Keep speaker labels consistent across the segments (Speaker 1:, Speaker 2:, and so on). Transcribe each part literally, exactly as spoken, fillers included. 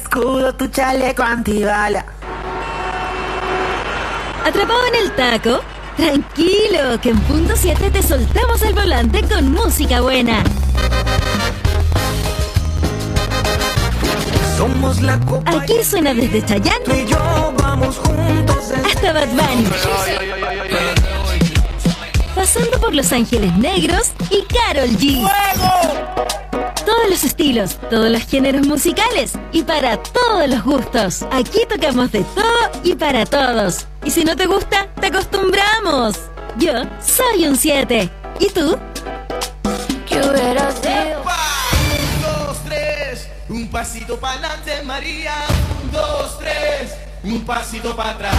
Speaker 1: escudo, tu chaleco antibala.
Speaker 2: ¿Atrapado en el taco? Tranquilo, que en punto siete te soltamos el volante con música buena.
Speaker 1: Somos la copa.
Speaker 2: Aquí suena desde Chayanne
Speaker 1: Tú y yo vamos juntos
Speaker 2: hasta Bad Bunny, pasando por Los Ángeles Negros y Karol G. Todos los estilos, todos los géneros musicales y para todos los gustos. Aquí tocamos de todo y para todos. Y si no te gusta, te acostumbramos. Yo soy un siete. ¿Y tú?
Speaker 3: ¿Qué hubiera sido?
Speaker 4: Un, dos, tres, un pasito para adelante, María. Un, dos, tres, un pasito para atrás.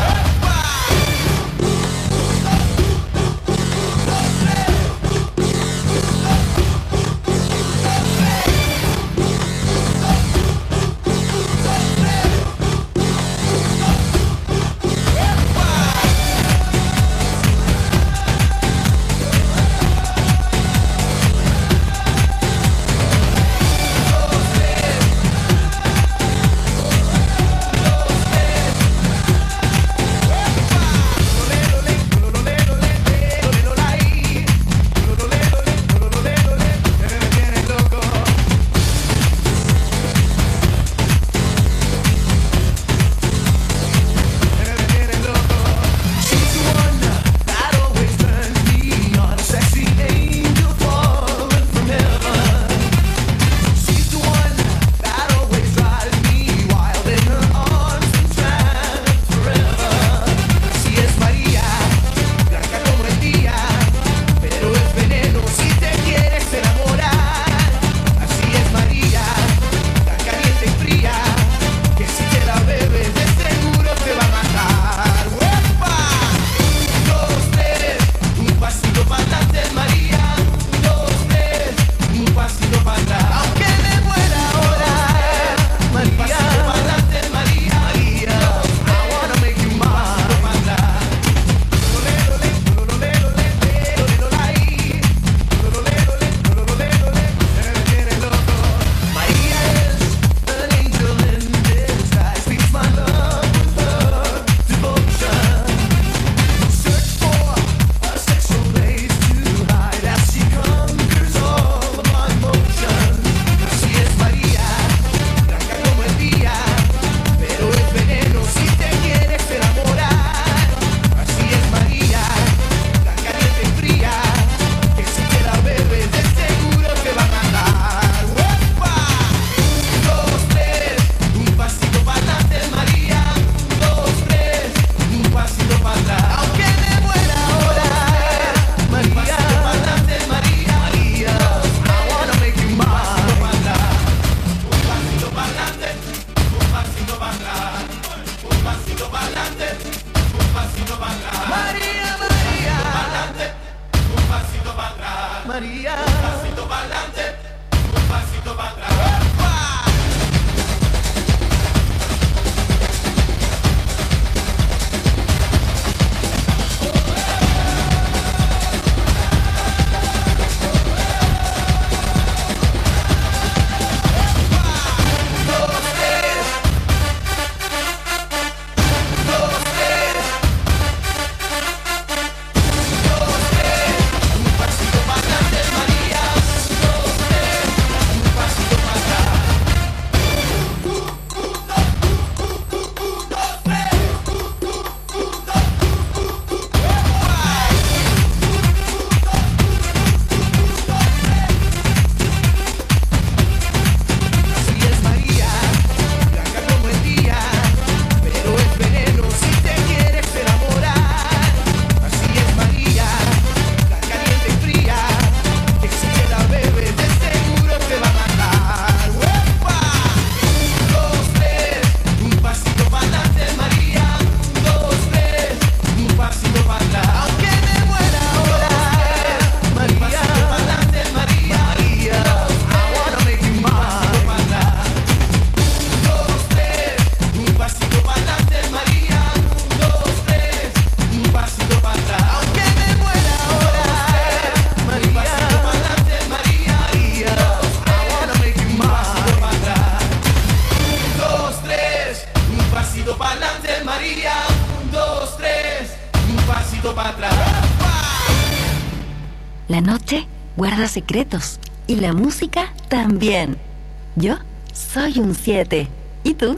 Speaker 2: La noche guarda secretos y la música también. Yo soy un siete. ¿Y tú?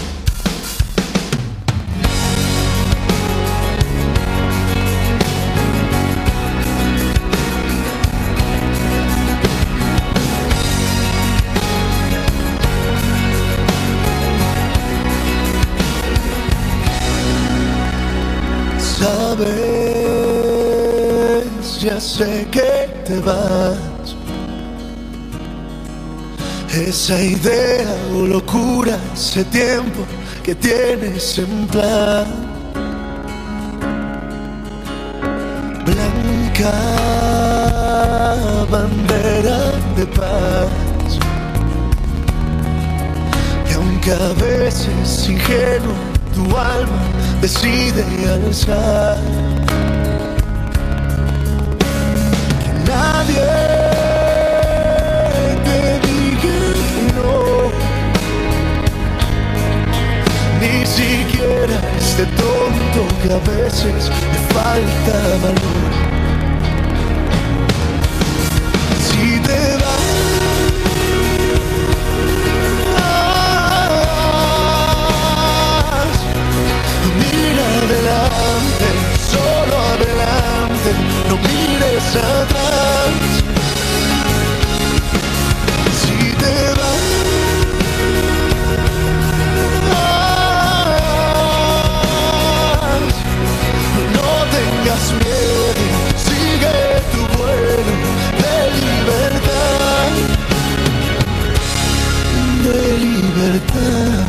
Speaker 5: Sabes, ya sé que te vas. Esa idea o locura, ese tiempo que tienes en plan. Blanca bandera de paz. Y aunque a veces ingenuo tu alma decide alzar, que nadie te diga que no, ni siquiera este tonto que a veces le falta valor. Si te vas, adelante, solo adelante, no mires atrás. Si te vas, no tengas miedo, sigue tu vuelo de libertad, de libertad.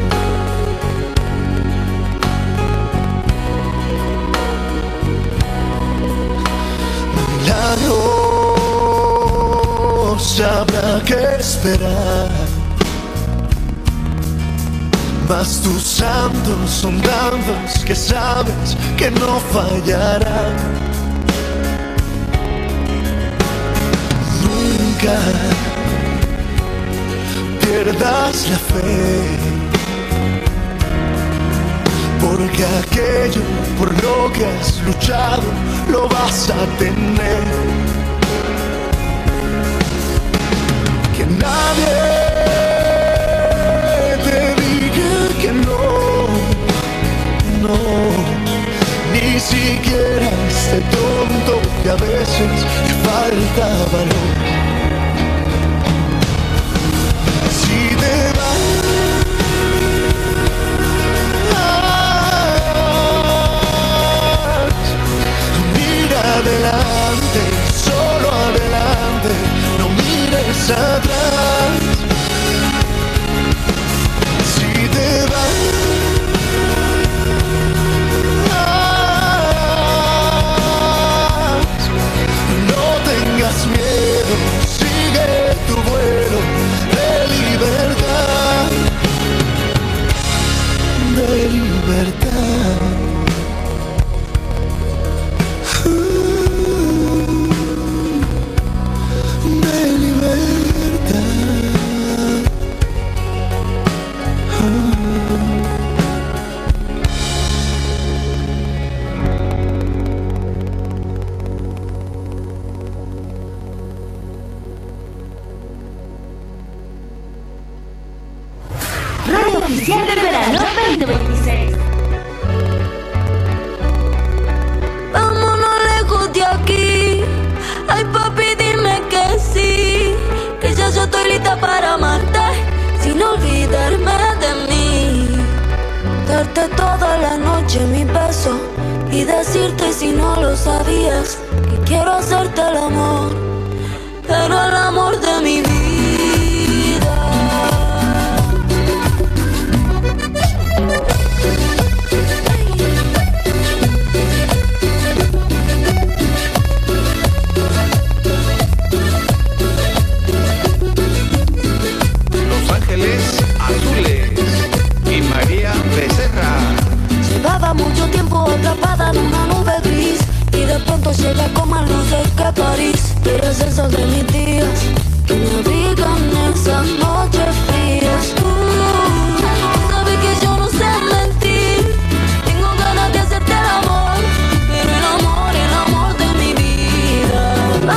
Speaker 5: Habrá que esperar, mas tus santos son tantos que sabes que no fallarán. Nunca pierdas la fe, porque aquello por lo que has luchado lo vas a tener. Que nadie te diga que no, no, ni siquiera este tonto que a veces le falta valor. Si te vas, mira adelante, solo adelante, no mires atrás. Si te vas, no tengas miedo, sigue tu vuelo de libertad, de libertad.
Speaker 2: Radio Oficial del Verano veinte veintiséis.
Speaker 3: Vámonos lejos de aquí. Ay, papi, dime que sí, que ya yo estoy lista para amarte, sin olvidarme de mí. Darte toda la noche mi beso y decirte, si no lo sabías, que quiero hacerte el amor, pero el amor de mi vida.
Speaker 4: Los Ángeles Azules y María Becerra.
Speaker 3: Llevaba mucho tiempo atrapada en una nube gris y de pronto llega como el luces que París. Eres el sol de mis días que me abrigan esas noches frías. Tú sabes que yo no sé mentir, tengo ganas de hacerte el amor, pero el amor, el amor de mi vida.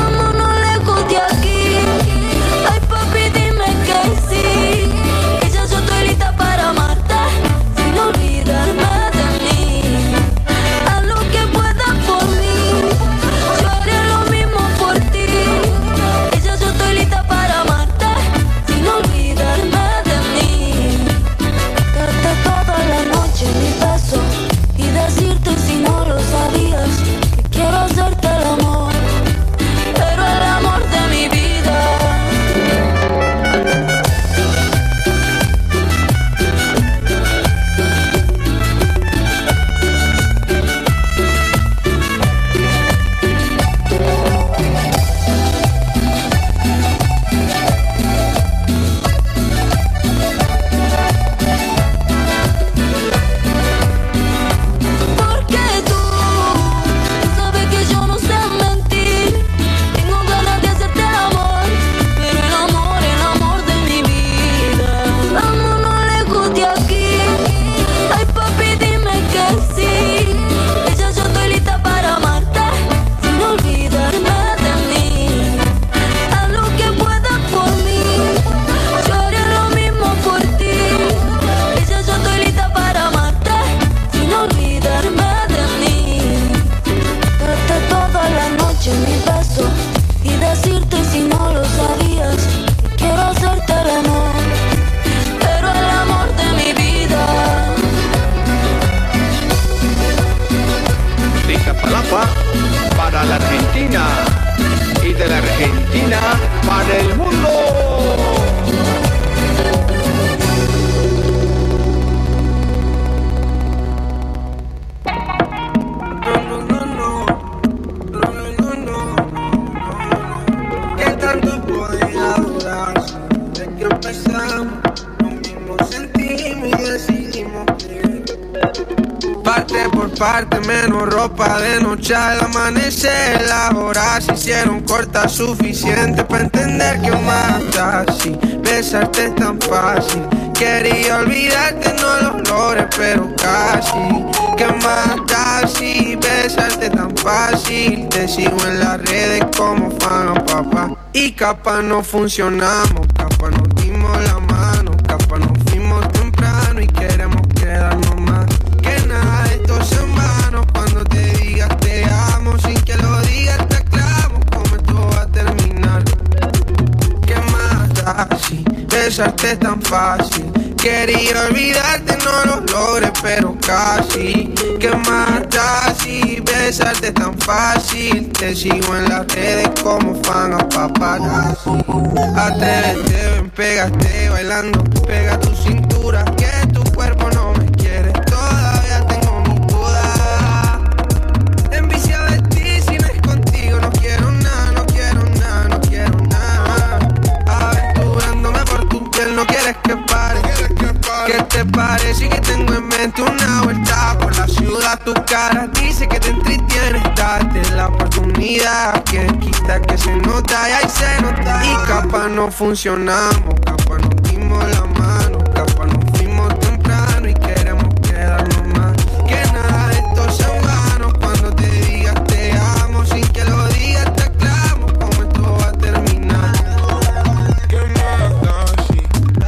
Speaker 6: parte, menos ropa de noche al amanecer. Las horas se hicieron cortas, suficiente para entender que mata así. Besarte es tan fácil, quería olvidarte, no lo logré, pero casi. Que mata si besarte tan fácil. Te sigo en las redes como fan a papá. Y capaz no funcionamos, capaz nos dimos la mano, capaz nos fuimos temprano y queremos quedarnos más. Que nada de esto es en vano, cuando te digas te amo, sin que lo digas te aclamo, cómo esto va a terminar. Que mata si besarte es tan fácil. Quería olvidarte, no lo logré, pero casi. Que mata si besarte es tan fácil. Te sigo en las redes como fan a paparazzi. Atrévete, ven, pégate bailando. Pega tu cintura, que tu cuerpo no me quiere. Todavía tengo mis dudas. Enviciado de ti, si no es contigo. No quiero nada, no quiero nada, no quiero nada. Aventurándome por tu piel, no quieres que pare. ¿Qué te parece que tengo en mente una vuelta por la ciudad? Tu cara dice que te entretienes, date la oportunidad. Que quita que se nota y ahí se nota. Y capaz no funcionamos, capaz nos dimos la mano, capaz nos fuimos temprano y queremos quedarnos más. Que nada de esto sea en vano, cuando te digas te amo, sin que lo digas te aclamo, cómo esto va a terminar.
Speaker 7: ¿Qué más da así?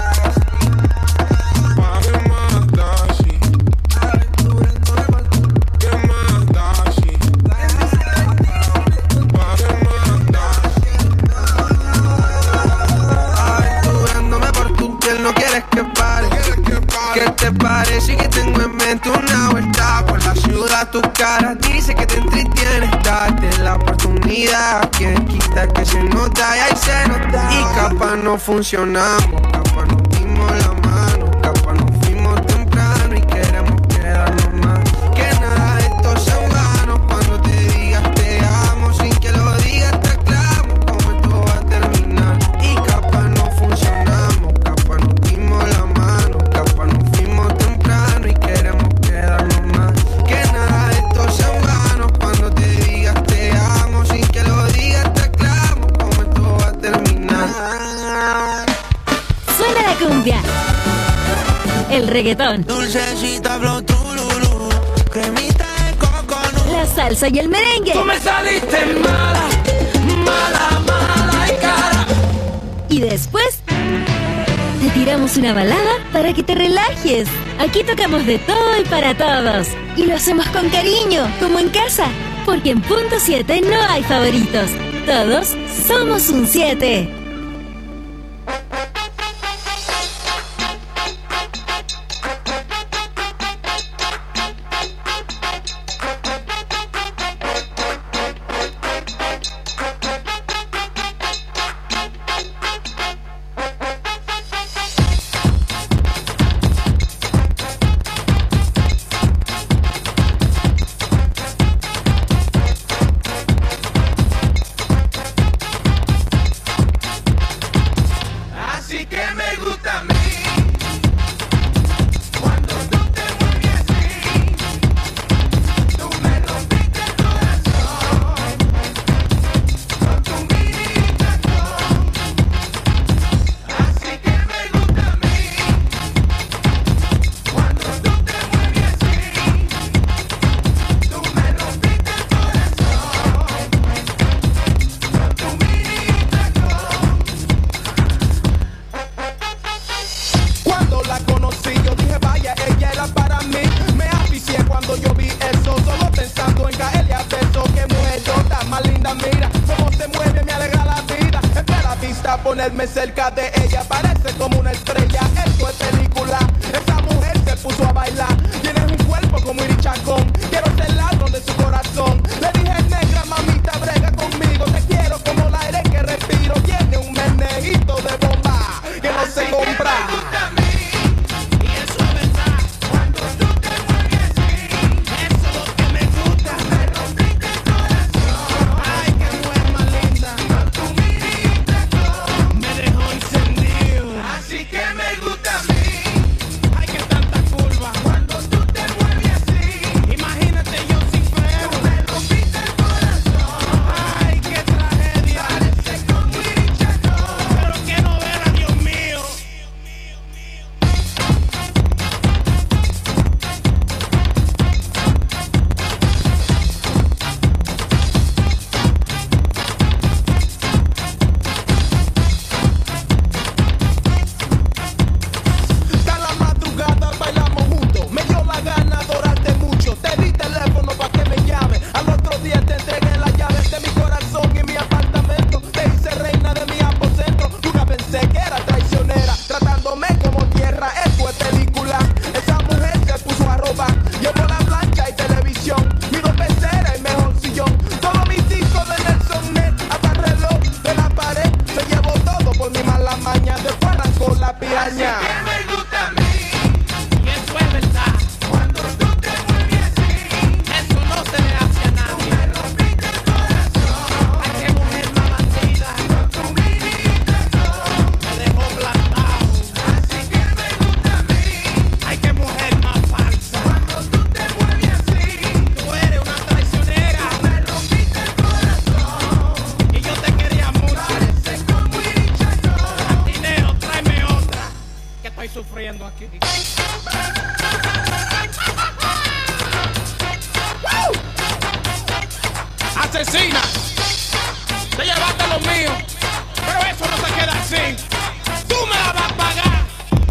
Speaker 6: ¿Qué te parece que tengo en mente una vuelta por la ciudad? Tu cara dice que te entretienes, date la oportunidad. Que quita que se nota y ahí se nota. Y capaz no funcionamos, capaz nos dimos la mano, capaz nos fuimos temprano y queremos quedarnos más. Que nada de esto sea en vano, cuando te digas te amo, sin que lo digas te aclamo, cómo esto va a terminar. Y capaz no funcionamos, capaz nos dimos la mano, capaz nos fuimos temprano y queremos quedarnos más. Que nada de esto sea en vano, cuando te digas te amo, sin que lo digas te aclamo, cómo esto va a terminar.
Speaker 2: Suena la cumbia, el reggaetón,
Speaker 1: Dulcecita, flow, trululú, cremita de coconut.
Speaker 2: la salsa y el merengue.
Speaker 4: Tú me saliste mala, mala, mala y cara.
Speaker 2: Y después te tiramos una balada para que te relajes. Aquí tocamos de todo y para todos. Y lo hacemos con cariño, como en casa. Porque en Punto siete no hay favoritos. Todos somos un siete.
Speaker 4: Ponerme cerca de ella parece como una estrella. Esto es película. Esa mujer se puso a bailar. Tienes un cuerpo como Iri Chacón. Quiero ser ladrón de su corazón. Le dije, negra, mamita, brega conmigo. Te quiero como el aire que respiro. Tiene un menejito de bomba que no se compra. Asesina, te llevaste lo mío, pero eso no se queda así. Tú me la vas a pagar.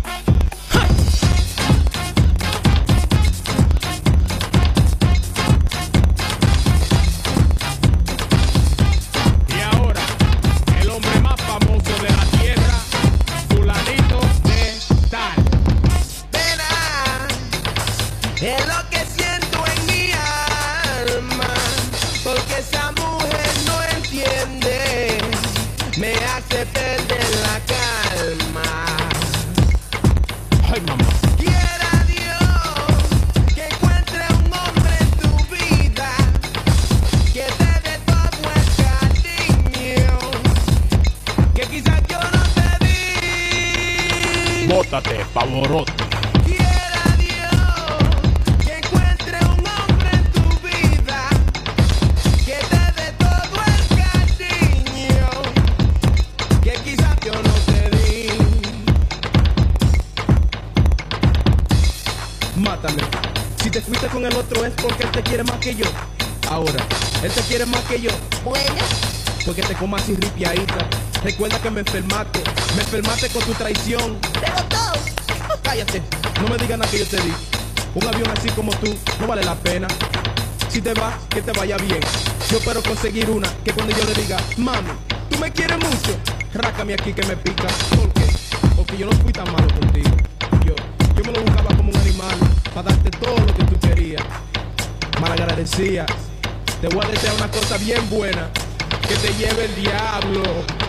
Speaker 4: Y ahora, el hombre más famoso de la tierra, fulanito de tal.
Speaker 6: Verá, es lo que siento en mi alma, porque esa mujer no entiende, me hace perder la calma.
Speaker 4: Ay, mamá.
Speaker 6: Quiera Dios que encuentre un hombre en tu vida que te dé todo el cariño que quizás yo no te di.
Speaker 4: Bótate, pavorote.
Speaker 6: Quiera Dios que encuentre un hombre en tu vida que te dé todo el cariño que quizás yo no te di.
Speaker 4: Mátame. Si te fuiste con el otro es porque él te quiere más que yo. Ahora, él te quiere más que yo.
Speaker 2: Bueno,
Speaker 4: Porque te comas así ripiadita. Recuerda que me enfermaste. Me enfermaste con tu traición.
Speaker 2: pero todo.
Speaker 4: Cállate. No me digas nada que yo te di. Un avión así como tú no vale la pena. Si te vas, que te vaya bien. Yo espero conseguir una que cuando yo le diga, mami, tú me quieres mucho, rácame aquí que me pica. ¿Por qué? Porque yo no fui tan malo contigo. Yo, yo me lo buscaba como un animal para darte todo lo que tú querías. Malagradecida. Te voy a desear una cosa bien buena. Que te lleve el diablo.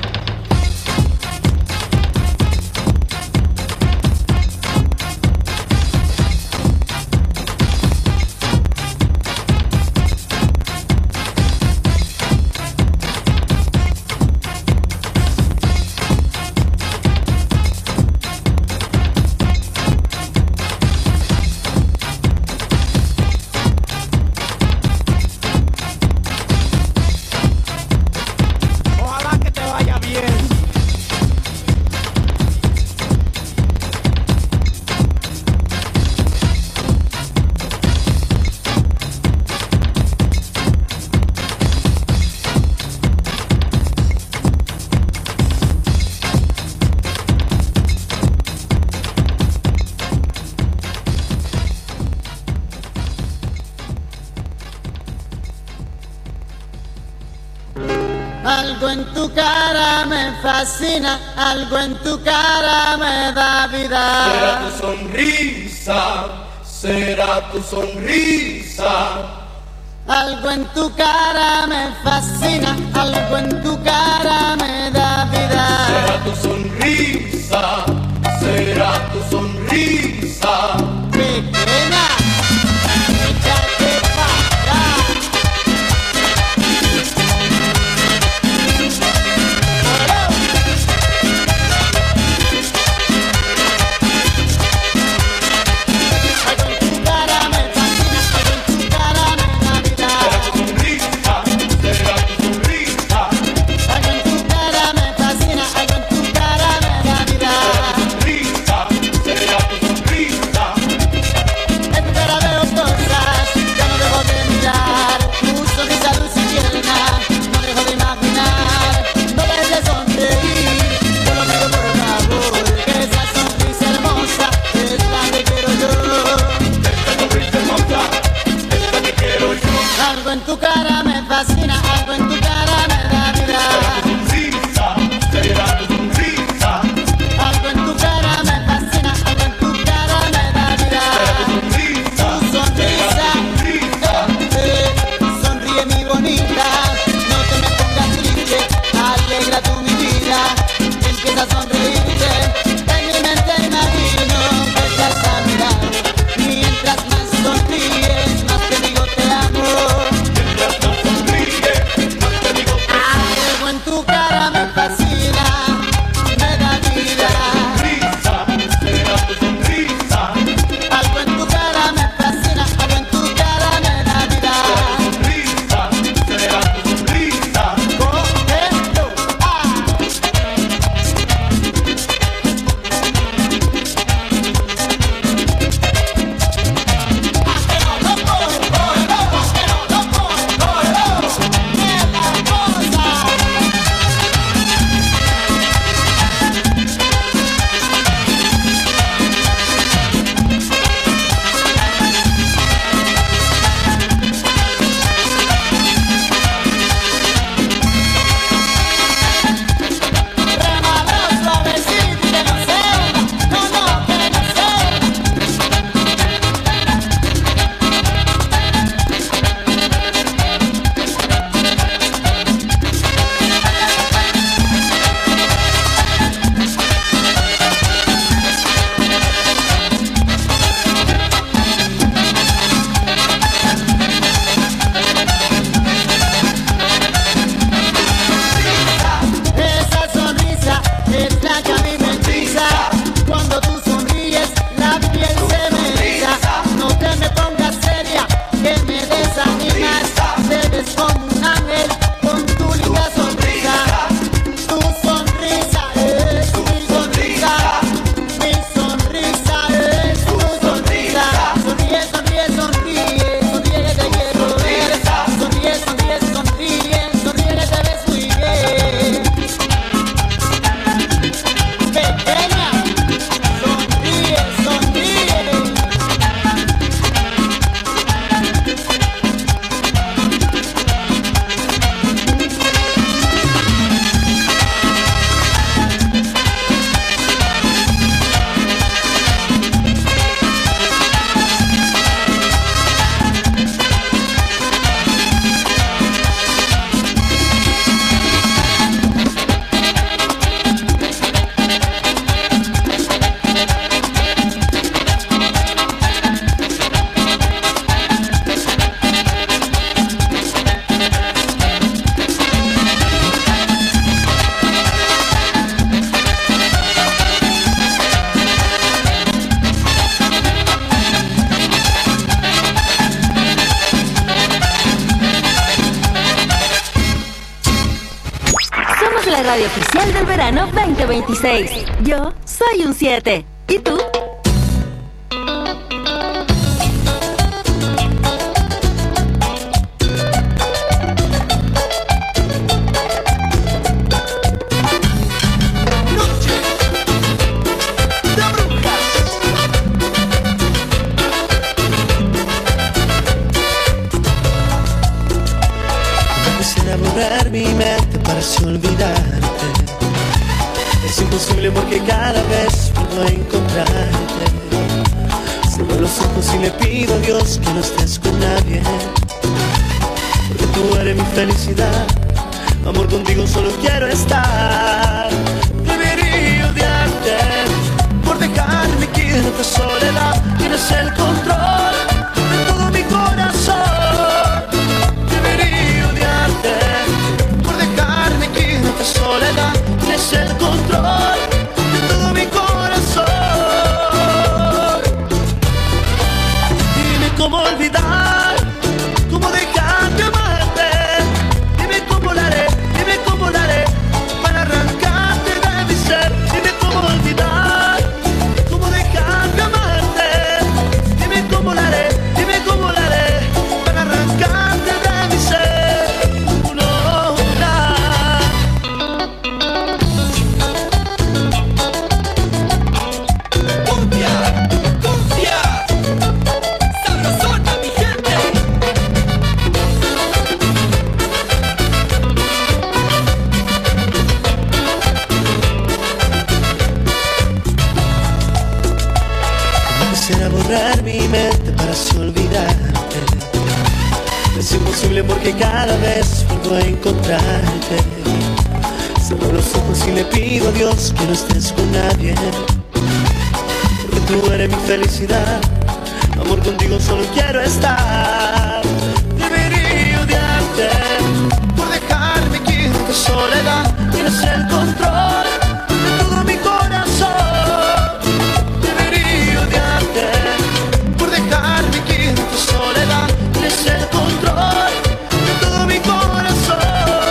Speaker 4: Ojalá que te vaya bien.
Speaker 8: Algo en tu cara me fascina, algo en tu cara me da vida.
Speaker 5: Será tu sonrisa, será tu sonrisa.
Speaker 8: Algo en tu cara me fascina, algo en tu cara me da vida.
Speaker 5: Será tu sonrisa, será tu sonrisa.
Speaker 8: Pequeña, échate pa' allá. Algo en tu cara me fascina, algo en tu cara me da vida.
Speaker 5: Será tu sonrisa, será tu sonrisa.
Speaker 8: Algo en tu cara me fascina, algo en tu cara me da vida.
Speaker 5: Sonrisa, será
Speaker 2: radio oficial del verano veinte veintiséis. Yo soy un siete. ¿Y tú?
Speaker 5: Mi mente parece olvidarte. Es imposible porque cada vez vuelvo a encontrarte. Cierro los ojos y le pido a Dios que no estés con nadie, porque tú eres mi felicidad. Amor, contigo solo quiero estar. Debería odiarte por dejarme aquí en esta soledad. Tienes el control de todo mi corazón. Debería odiarte soledad, tienes el control de todo mi corazón. Dime cómo olvidar, cómo dejar de amarte. Dime cómo lo haré, dime cómo lo haré para arrancarte de mi ser. Dime cómo olvidar, cómo dejar de amarte. Dime cómo lo haré, dime cómo lo haré para arrancarte de mi ser. Mi mente para así olvidarte. Es imposible porque cada vez vuelvo a encontrarte. Cierro los ojos y le pido a Dios que no estés con nadie, porque tú eres mi felicidad. Amor, contigo solo quiero estar. Debería odiarte por dejarme aquí en tu soledad. Tienes el control de todo mi corazón. Debería odiarte por dejarme aquí en tu soledad. Tienes el control de todo mi corazón.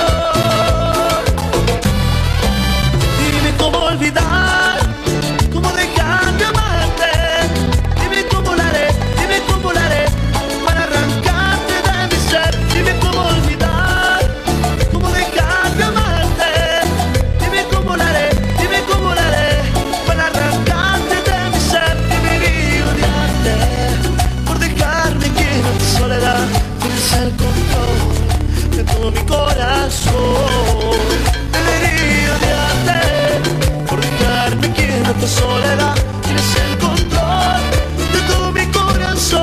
Speaker 5: Dime cómo olvidar, cómo dejar de amarte. Dime cómo lo haré, dime cómo lo haré para arrancarte de mi ser. Dime cómo olvidar, cómo dejar de amarte. Dime cómo lo haré, dime cómo lo haré para arrancarte de mi ser. Debería odiarte por dejarme aquí en tu soledad. Tienes el control de todo mi corazón. Debería odiarte por dejarme aquí en tu soledad. Tienes el control de todo mi corazón.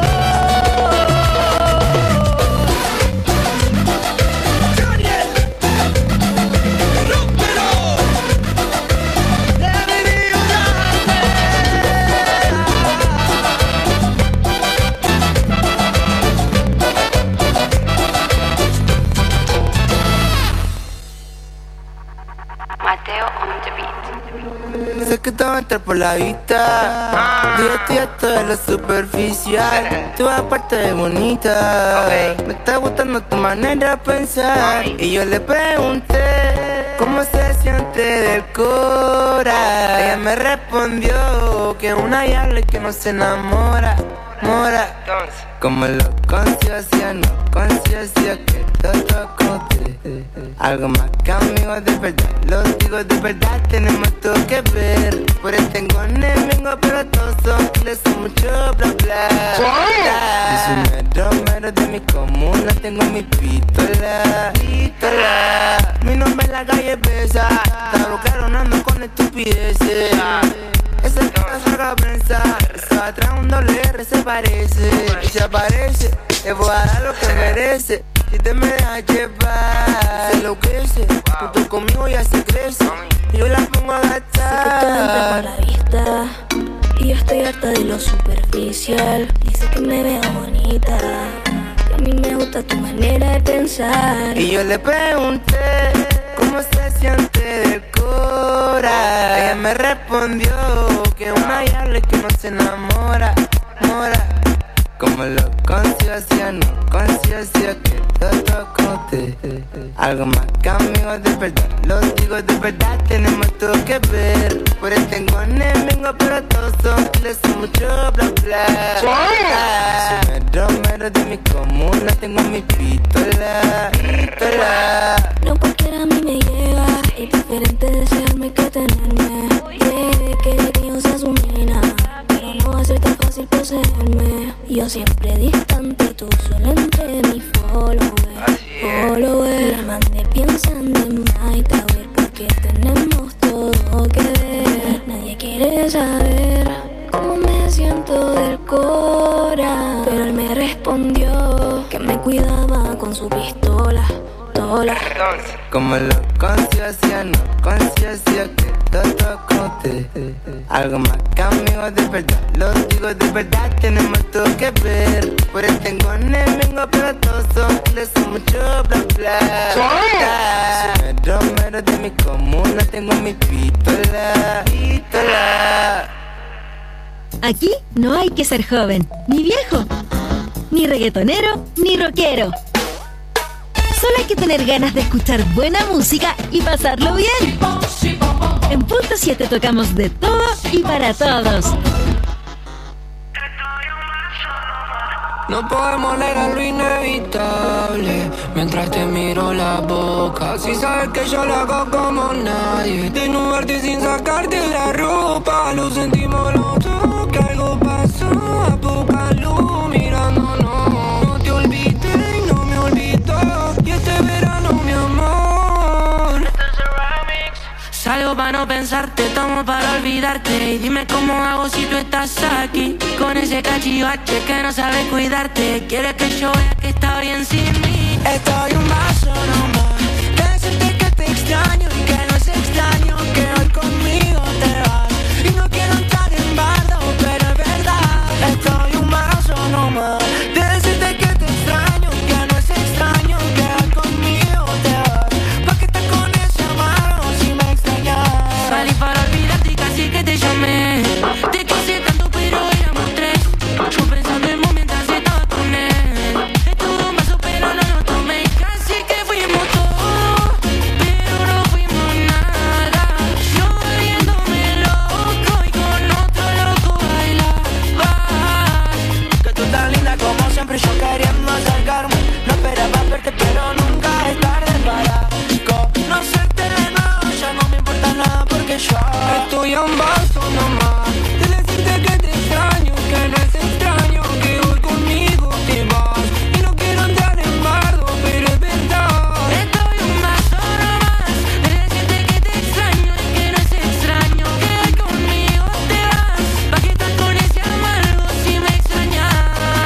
Speaker 5: Daniel, rómpelo. Debería odiarte.
Speaker 9: Mateo on the beat.
Speaker 1: Sé que te va a entrar por la vista. Dígate esto de lo superficial. Tú aparte de bonita. Me está gustando tu manera de pensar. Y yo le pregunté cómo se siente del cora. Ella me respondió que una diabla y que no se enamora. Mora. Como lo conciencia, no conciencia que todo conté. Algo más que amigos de verdad, los digo de verdad, tenemos todo que ver. Por eso tengo enemigos, pero todos son les son mucho bla bla. Es un mero mero de mi comuna, tengo mi pistola, pistola. Mi nombre en la calle pesa, está claro, no ando con estupideces. Esa que no saca prensa, eso atrás un doble R se parece. Y se aparece, le voy a dar lo que merece. Si te me dejas llevar, se enloquece. Junto conmigo ya se crece. Y yo la pongo a gastar.
Speaker 3: Sé que todo entra por la vista y yo estoy harta de lo superficial. Dice que me veo bonita y a mí me gusta tu manera de pensar.
Speaker 1: Y yo le pregunté cómo se siente del cora. Ella me respondió que una diabla que no se enamora, mora. Como lo conciencia, no conciencia que todo como te. Algo más que amigos de verdad, los digo de verdad, tenemos todo que ver. Por eso tengo enemigos, pero todos son les son mucho bla bla. Soy mero mero de mi comuna, tengo mi pistola, pistola.
Speaker 3: No cualquiera a mí me llega, es diferente desearme que tenerme. Quiere, quiere que yo sea su nena, pero no va a ser tan fácil poseerme. Yo siempre distante, tú solo entre mis followers, followers. La mandé pensando en Night Tower porque tenemos todo que ver. Nadie quiere saber cómo me siento del cora, pero él me respondió que me cuidaba con su pistola.
Speaker 1: Como lo conciencia, no conciencia que todo como te. Algo más que amigos de verdad, los digo de verdad, tenemos todo que ver. Por eso tengo enemigos, pero todos son les son mucho bla bla. Soy mero mero de mi comuna, tengo mi pistola, pistola.
Speaker 2: Aquí no hay que ser joven, ni viejo, ni reggaetonero, ni rockero. Solo hay que tener ganas de escuchar buena música y pasarlo bien. En Punto siete tocamos de todo y para todos.
Speaker 10: No podemos negar lo inevitable mientras te miro la boca. Si sabes que yo lo hago como nadie, desnudarte sin sacarte la ropa. Lo sentimos los dos, que algo pasó. A poca luz mirándonos. No te olvides y no me olvido. Y este verano, mi amor, salgo para no pensarte, tomo para olvidarte. Y dime cómo hago si tú estás aquí, con ese cachivache que no sabe cuidarte. Quieres que yo vea que está bien sin mí. Estoy un vaso nomás, decirte que te extraño y que no es extraño que hoy conmigo te vas. Y no quiero entrar en bardo, pero es verdad. Estoy un vaso nomás, decirte que te extraño, que no es extraño que hoy conmigo te vas. ¿Pa' qué estás con ese amargo si me extrañas? Salí para olvidarte y casi que te llamé. Te quise tanto pero éramos tres. Yo pensando en vos mientras estaba con él. Estuve un vaso pero no lo tomé. Casi que fuimos todo, pero no fuimos nada. Yo volviéndome loco y con otro loco bailaba. Que tú tan linda como siempre, yo queriendo acercarme. No esperaba verte pero nunca es tarde para conocerte de nuevo. Ya no me importa nada porque yo estoy a un vaso nomás de decirte que te extraño, que no es extraño que hoy conmigo te vas. Y no quiero entrar en bardo, pero es verdad. Estoy a un vaso nomás de decirte que te extraño y que no es extraño que hoy conmigo te vas. ¿Pa' qué estás con ese amargo si me extrañas?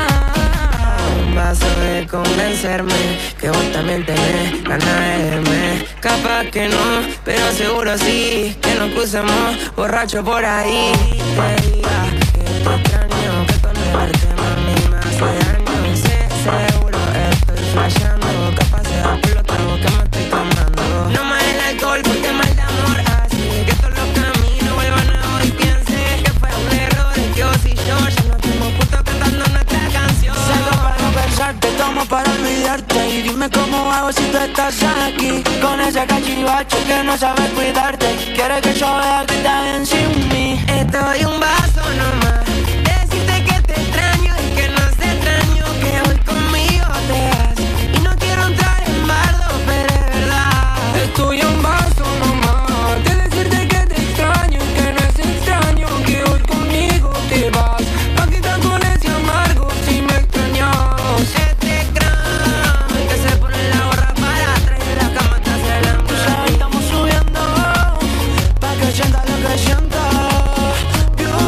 Speaker 10: Un vaso de convencerme que vos también tenés ganas de verme. Capaz que no, pero seguro sí, que nos crucemos borrachos por ahí. Te diga que te extraño, que con el verte mami me hace daño. Sé, seguro estoy flasheando, capaz de dar por los tragos que me estoy tomando. No más el alcohol porque mal de amor, así que todos los caminos vuelvan a hoy. Piense que fue un error, que vos y yo ya no estamos juntos cantando nuestra canción. Salgo para no pensarte, tomo para olvidarte. Y dime cómo hago si tú estás aquí, con ese cachivache que no sabe cuidarte. Quiere que yo vea que está bien sin mí. Estoy un vaso nomás, decirte que te extraño y que no es extraño que hoy conmigo te vas. Y no quiero entrar en bardo, pero es verdad. Estoy un vaso nomás, de decirte que te extraño y que no es extraño que hoy conmigo te vas. ¿Pa' qué estás con ese amargo si me extrañas? Este cráneo que se pone la gorra para atrás y la cama atrás del hambre. Ya estamos subiendo pa' que sienta lo que sienta.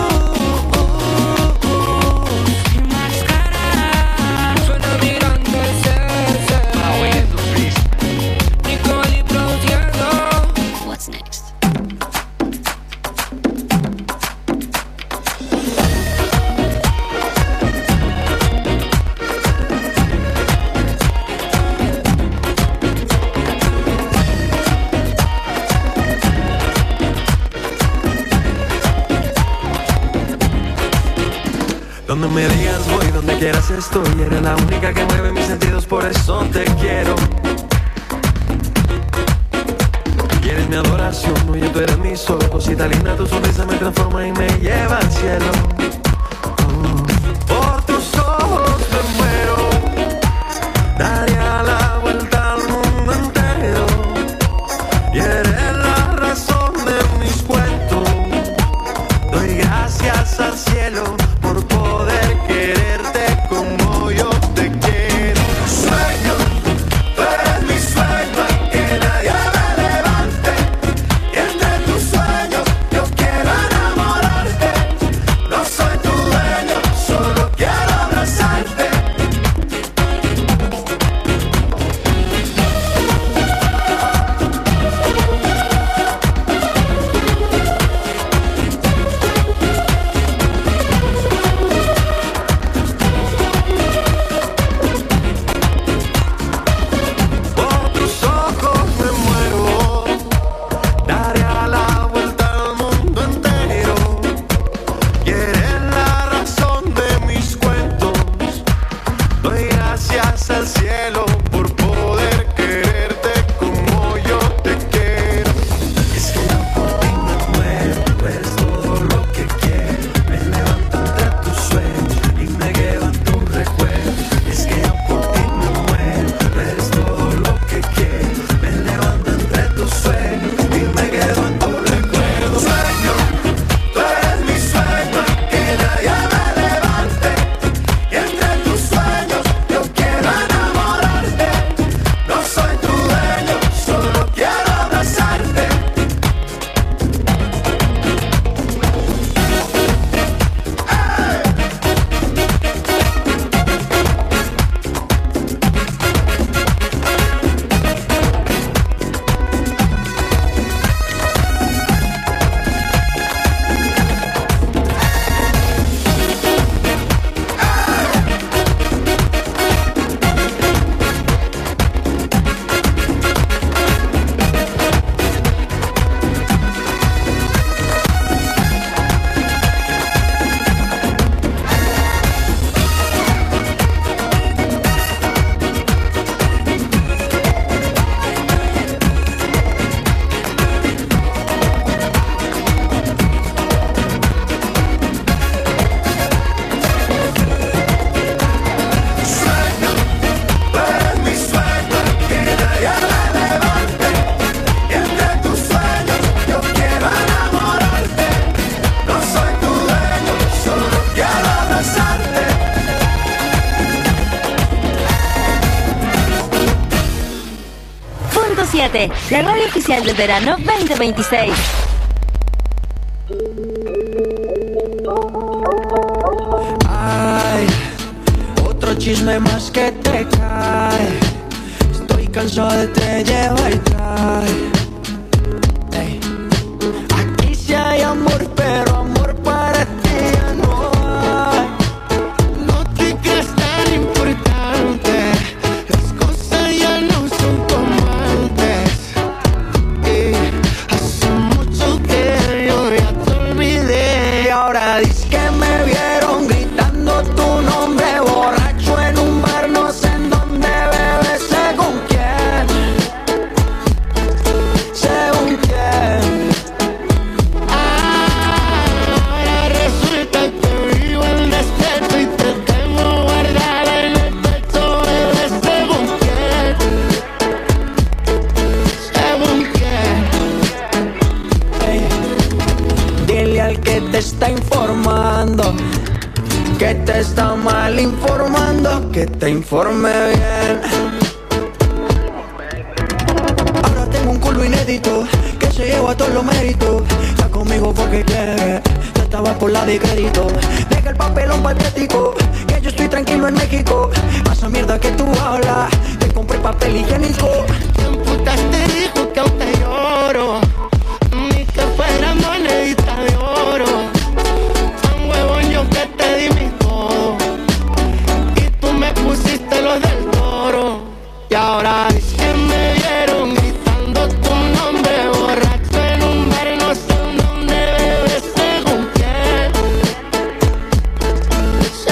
Speaker 5: Donde me digas voy, donde quieras estoy. Eres la única que mueve mis sentidos, por eso te quiero. Y eres mi adoración, oye, tú eres mi sol. Cosita linda, tu sonrisa me transforma y me lleva al cielo. Oh. Por tus ojos me muero, daría la vuelta al mundo entero. Y eres la razón de mis cuentos. Doy gracias al cielo por poder quererte como yo te quiero. Sueño, tú eres mi sueño, que nadie me levante. Y entre tus sueños yo quiero enamorarte. No soy tu dueño, solo quiero abrazarte. Por tus ojos me muero, daría la vuelta al mundo entero. Y eres la razón de mis cuentos. Doy gracias al cielo por poder quererte como yo te quiero. Es que yo por ti me muero, tú eres todo lo que quiero. Me levanto entre tus sueños y me quedo en tu recuerdo. Es que yo por ti me muero, tú eres todo lo que quiero. Me levanto entre tus sueños y me quedo en tu recuerdo. Sueño, tú eres mi sueño, que nadie me levante. Y entre tus sueños yo quiero enamorarte. No soy tu dueño, solo quiero abrazarte. Sueño, tú eres mi sueño, que nadie me levante. Y entre tus sueños yo quiero enamorarte. No soy tu dueño, solo quiero abrazarte.
Speaker 2: Punto siete, la radio oficial del verano veinte veintiséis.
Speaker 5: Ay, otro chisme más que te cae. Estoy cansado de te lleva y trae. Ey. Aquí sí hay amor, pero amor para ti ya no hay. No te creas tan importante, las cosas ya no son como antes. Y hace mucho que yo ya te olvidé. Y ahora dices que me vieron gritando tu nombre borracho en un bar, no sé en dónde, bebé, según quién, según quién. Ahora resulta que vivo en despecho y te tengo guardada en el pecho, bebé, según quién, según quién. Ey. Dile al que te está informando que te está mal informando, que te informe bien. Ahora tengo un culo inédito que se lleva todos los méritos. Está conmigo porque quiere, ya estaba por la de crédito. Deja el papelón patético, que yo estoy tranquilo en México. Pasa mierda que tú hablas, te compré papel higiénico. ¿Quién putas te dijo que aún te lloro? Ni que fuera monedita de oro. Tan huevón yo que te di mi todo y tú me pusiste lo del toro. Y ahora es que me vieron gritando tu nombre borracho en un bar, no sé dónde, bebé, según quién,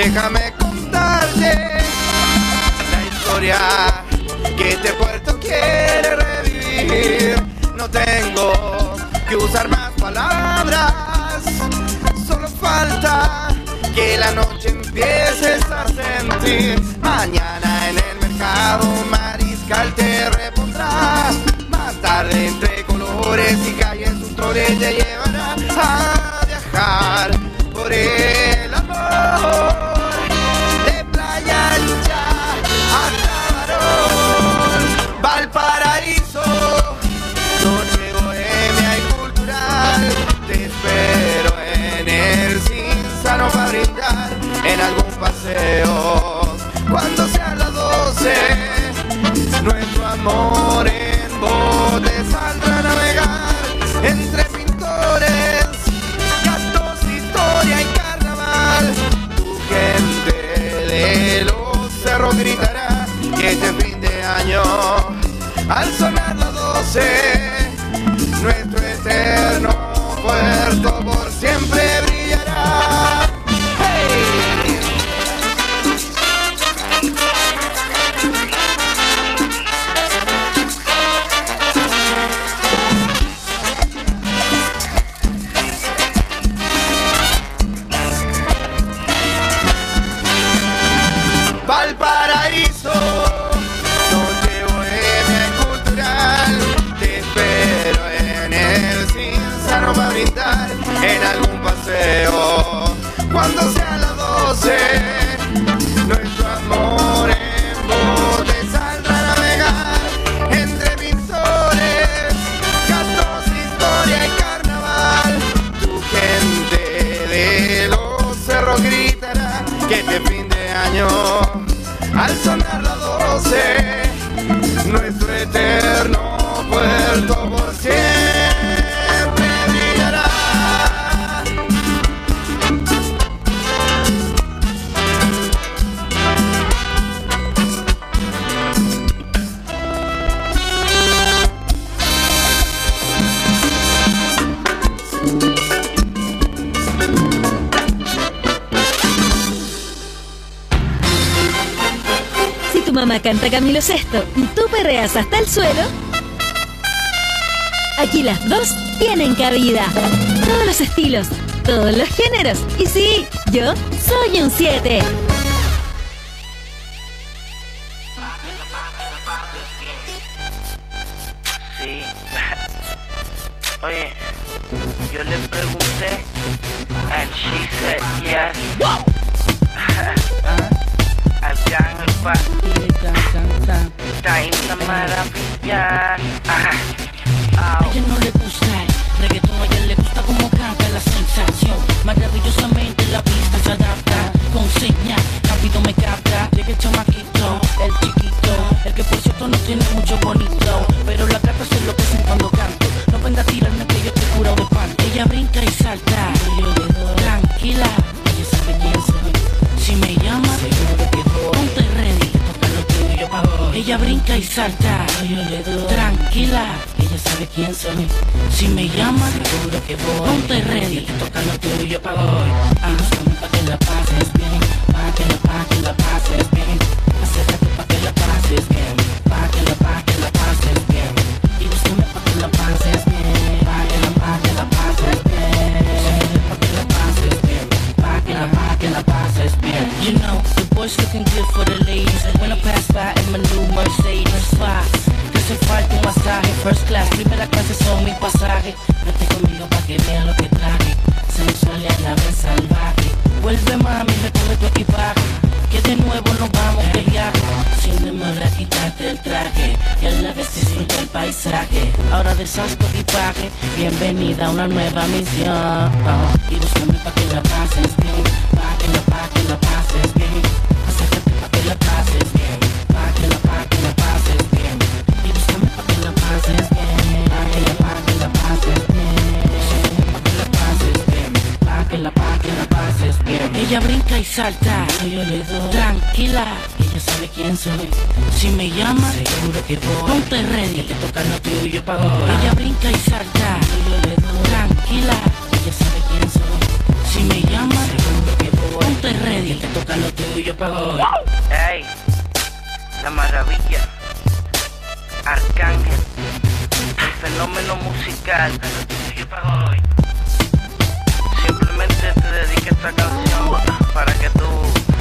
Speaker 1: Déjame contarte la historia que este puerto quiere revivir. No tengo que usar más palabras, solo falta que la noche empieces a sentir. Mañana en el mercado Mariscal te repondrás. Más tarde entre colores y calles un trole te llevará a viajar por el amor. De Playa Ancha hasta Barón, Valparaíso, noche bohemia y cultural. Te espero en el Cinzano para brindar en algún paseo. Cuando sean las doce, nuestro amor en bote saldrá a navegar entre pintores, cantos, historia y carnaval. Tu gente de los cerros gritará que este fin de año, al sonar las doce, nuestro eterno puerto por siempre brillará. ¡Hey! Valparaíso, noche bohemia y cultural. Te espero en el Cinzano para brindar en algún paseo. Cuando sean las doce, nuestro amor en bote saldrá a navegar entre pintores, cantos, historia y carnaval. Tu gente de los cerros gritará que este fin de año, al sonar las doce, nuestro eterno puerto por siempre brillará.
Speaker 2: Tu mamá canta Camilo Sesto y tú perreas hasta el suelo, aquí las dos tienen cabida. Todos los estilos, todos los géneros. Y sí, yo soy un siete.
Speaker 11: Sí. Oye, yo le pregunté and she said yes. Allá en el parque está en la maravilla.
Speaker 12: A ella no le gusta el reggaetón, a ella le gusta como canta la sensación. Maravillosamente la pista se adapta, con señas, rápido me capta. Llega el chamaquito, el chiquito, el que por cierto no tiene mucho bonito, pero la gata se enloquecen cuando canto. No venga a tirarme que yo estoy curado de pan. Ella brinca y salta, yo le doy tranquila, ella sabe quién soy. Si me llama, seguro que voy. Ponte ready, toca lo tuyo, yo pago. Ella brinca y salta, yo le doy tranquila, ella sabe quién soy. Si me llama, seguro que voy. Ponte ready, toca lo tuyo, yo pago. Y búscame pa' que la pases bien, pa' que la, pa' que la pases bien. Acércate pa' que la pases bien, pa' que la, pa' que la pases bien. Y búscame pa' que la pases bien, pa' que la, pa' que la pases bien. Pa' que la pases bien, pa' que la, pa' que la pases bien. You know, the boys looking good for the ladies. When I pass by in my new Mercedes Spy, que hace falta un masaje. First class, primera clase son mi pasaje. Vete conmigo pa' que vean lo que traje. Sensual y a la vez salvaje. Vuelve mami, recoge tu equipaje, que de nuevo nos vamos de viaje. Sin demora quitarte el traje y a la vez disfruta el paisaje. Ahora deshaz tu equipaje, bienvenida a una nueva misión. Y búscame pa' que la pases bien, pa' que la, pa' que la pases bien. Acércate pa' que la pases bien, pa' que la, pa' que la pases bien. Y búscame pa' que la pases bien, pa' que la, pa' que la pases bien. Pa' que la pases bien, pa' que la, pa' que la pases bien. Ella brinca y salta, yo le doy tranquila, ella sabe quién soy. Si me llama, seguro que voy. Ponte ready, que toca lo tuyo, yo pago. Ella brinca y salta, yo le doy tranquila, ella sabe quién soy. Si me llama, seguro que voy. Ponte ready, que toca
Speaker 11: Simplemente te dediqué esta canción para que tú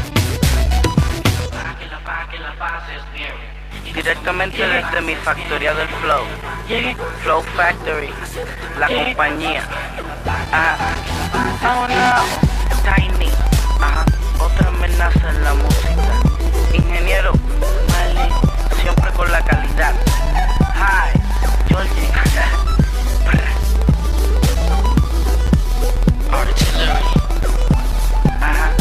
Speaker 11: para que la, para que la pases bien. Directamente desde mi factoría del Flow, Flow Factory, la compañía. Ajá. Ahora, Tiny, ajá. Otra amenaza en la música. Ingeniero, vale, siempre con la calidad. Hi, Georgie. Artillery. Ajá.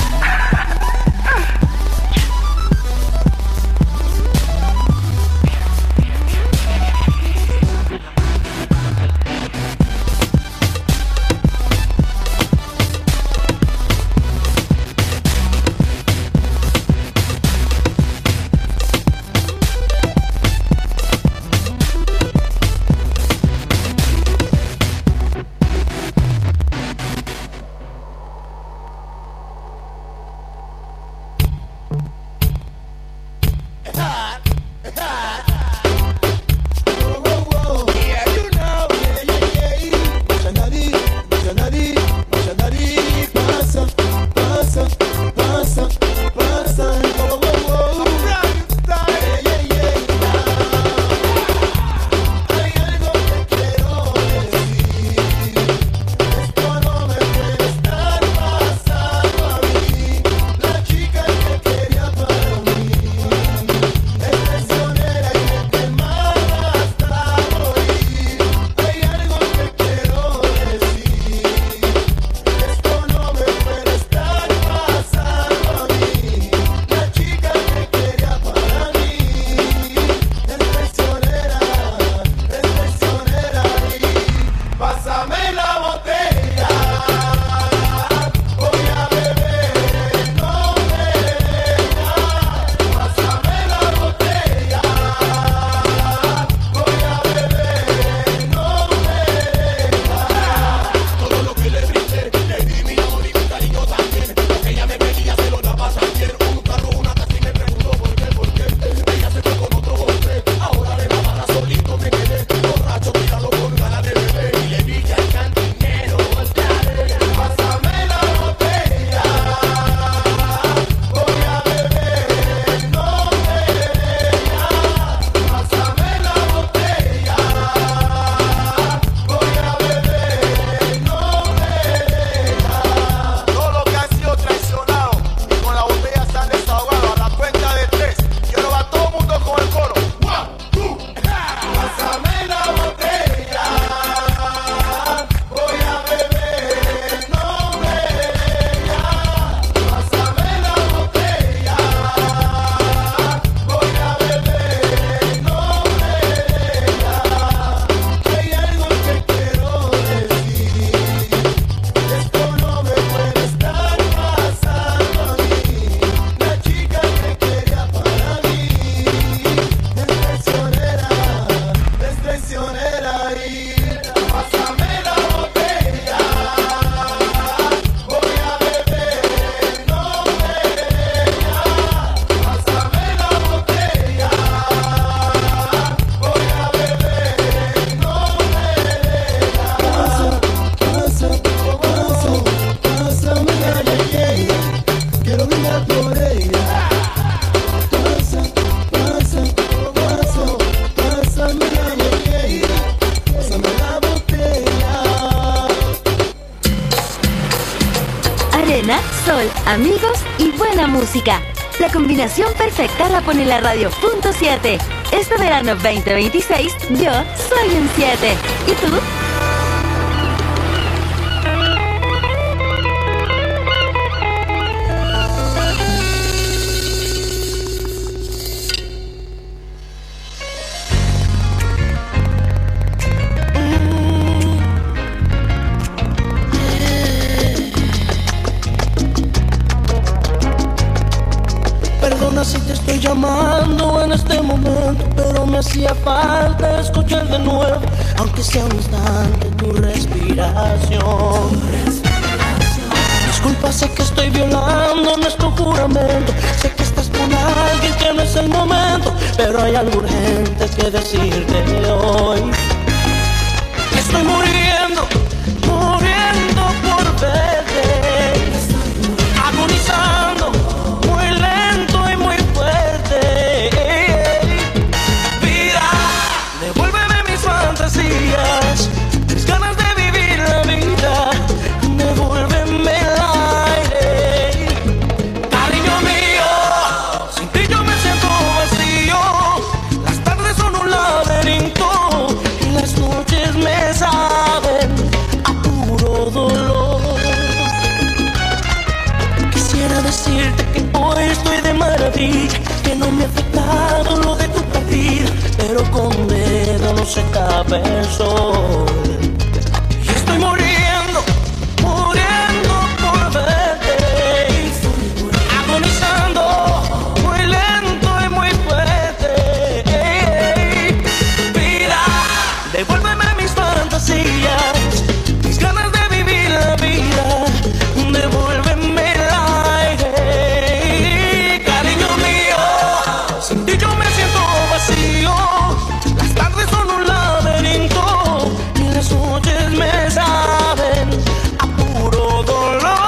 Speaker 2: Sol, amigos y buena música. La combinación perfecta la pone la radio punto siete. Este verano veinte veintiséis, yo soy un siete. ¿Y tú?
Speaker 5: Si te estoy llamando en este momento, pero me hacía falta escuchar de nuevo, aunque sea un instante, tu respiración. Disculpa, sé que estoy violando nuestro juramento, sé que estás con alguien que no es el momento, pero hay algo urgente que decirte hoy. Estoy muriendo ti, que no me ha afectado lo de tu partida, pero con un dedo no se tapa el sol. Y estoy muriendo, muriendo por verte, agonizando, muy lento y muy fuerte. Vida, devuélveme mis fantasías, mis ganas de vivir la vida, devuélveme el aire. Cariño mío, sin ti yo me siento vacío. Las tardes son un laberinto y las noches me saben a puro dolor.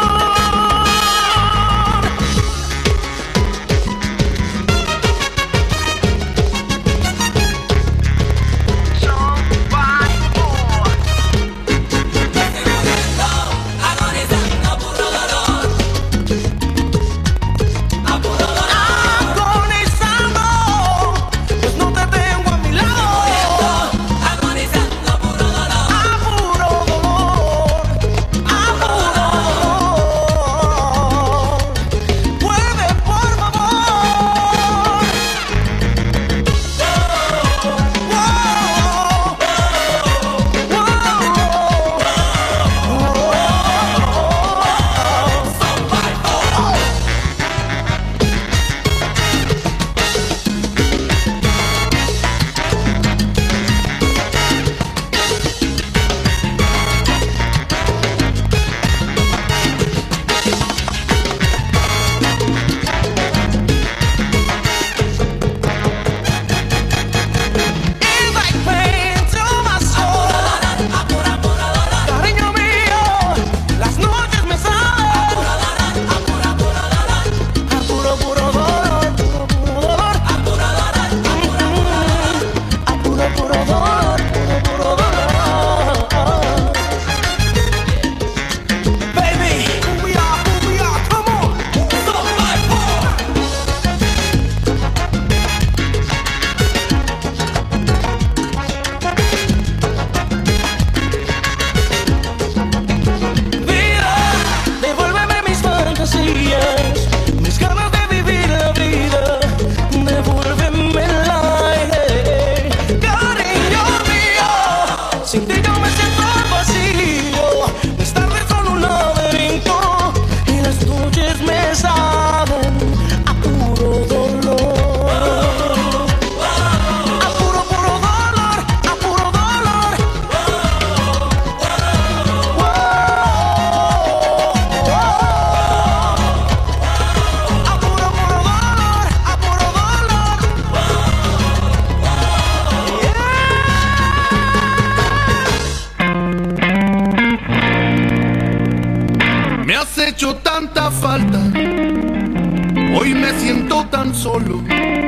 Speaker 13: Solo,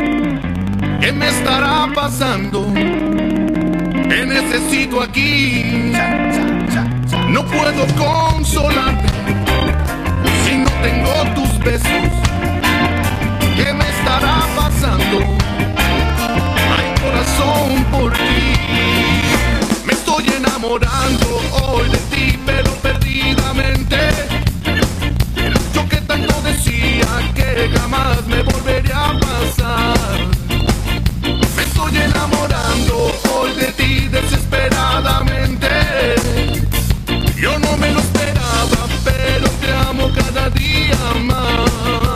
Speaker 13: ¿qué me estará pasando? Te necesito aquí. No puedo consolarte si no tengo tus besos. ¿Qué me estará pasando? Hay corazón por ti. Me estoy enamorando hoy de ti, pero perdidamente. Yo que tanto decía que jamás me volvería a pasar. Me estoy enamorando hoy de ti desesperadamente. Yo no me lo esperaba, pero te amo cada día más.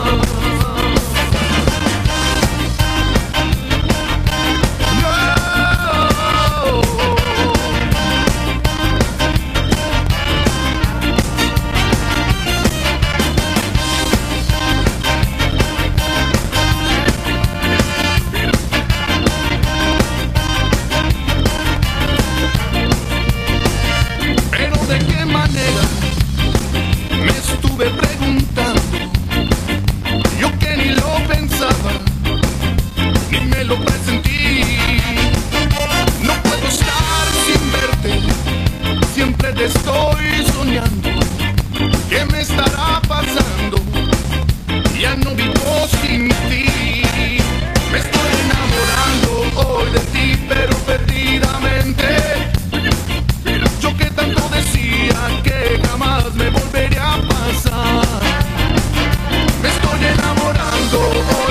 Speaker 13: Estoy soñando, ¿qué me estará pasando? Ya no vivo sin ti. Me estoy enamorando hoy de ti, pero perdidamente. Yo que tanto decía que jamás me volvería a pasar. Me estoy enamorando hoy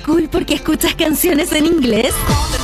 Speaker 2: cool porque escuchas canciones en inglés?